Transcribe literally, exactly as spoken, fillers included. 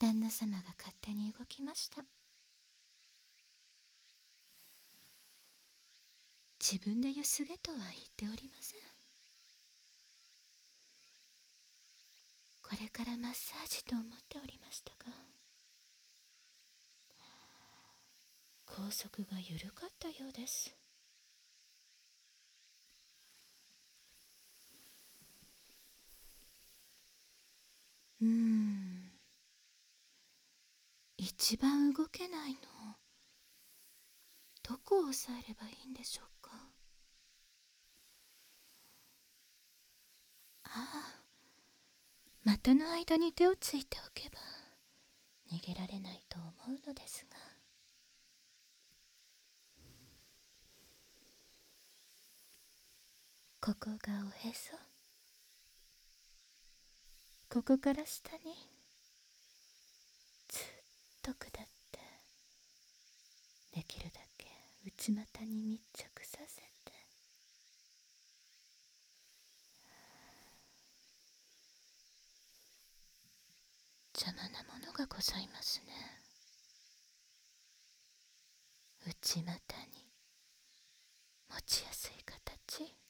旦那様が勝手に動きました。自分でゆすげとは言っておりません。これからマッサージと思っておりましたが、拘束が緩かったようです。うーん、一番動けないの、どこを押さえればいいんでしょうか。ああ、股の間に手をついておけば逃げられないと思うのですが。ここがおへそ。ここから下にずっと下って、できるだけ内股に密着させて、邪魔なものがございますね。内股に持ちやすい形。